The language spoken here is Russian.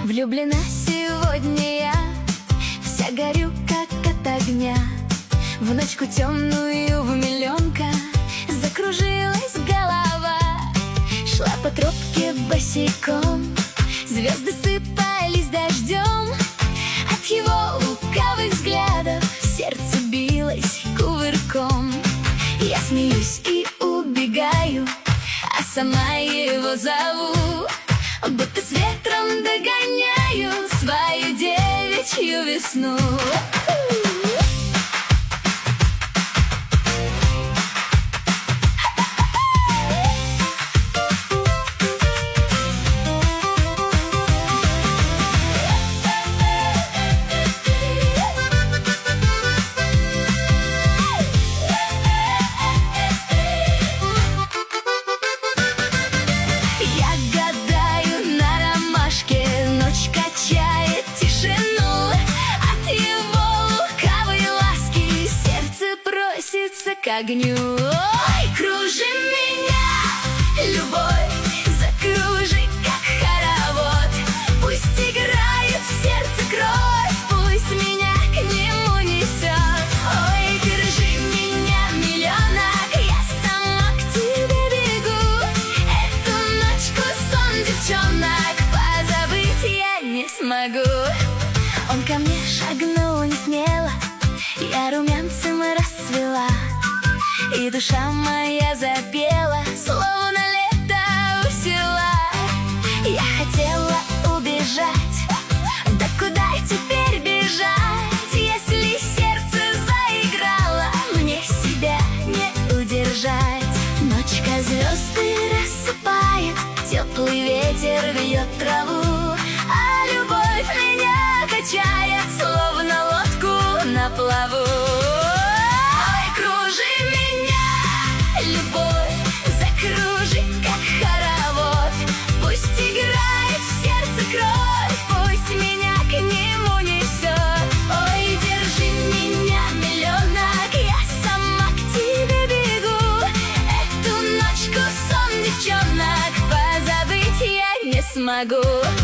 Влюблена сегодня я, вся горю, как от огня. В ночку темную, в миллионка закружилась голова. Шла по тропке босиком, звезды сыпались дождем. От его лукавых взглядов сердце билось кувырком. Я смеюсь и убегаю, а сама его зову, будто с ветром догоняю свою девичью весну. К огню. Ой, кружи меня, любовь, закружи, как хоровод. Пусть играет в сердце кровь, пусть меня к нему несет. Ой, держи меня, миллионок, я сама к тебе бегу. Эту ночку сон девчонок позабыть я не смогу. Он ко мне шагнул не смело, я румянцем расцвела, и душа моя запела, словно лето у села. Я хотела убежать, да куда теперь бежать, если сердце заиграло, мне себя не удержать. Ночка звезды рассыпает, теплый ветер вьет траву, а любовь меня качает, словно лодку на плаву. Смогу.